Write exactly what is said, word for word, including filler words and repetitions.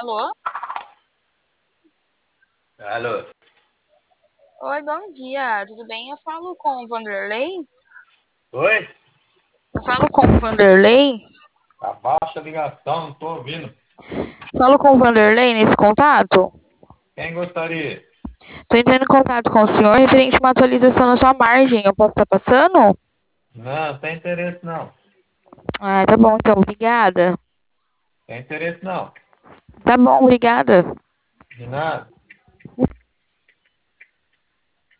Alô? Alô? Oi, bom dia, tudo bem? Eu falo com o Vanderlei? Oi? Eu falo com o Vanderlei? Abaixa a ligação, não tô ouvindo. Falo com o Vanderlei nesse contato? Quem gostaria? Tô entrando em contato com o senhor referente a uma atualização na sua margem. Eu posso estar passando? Não, não tem interesse não. Ah, tá bom então, obrigada. Tem interesse não. Tá bom, obrigada. De nada.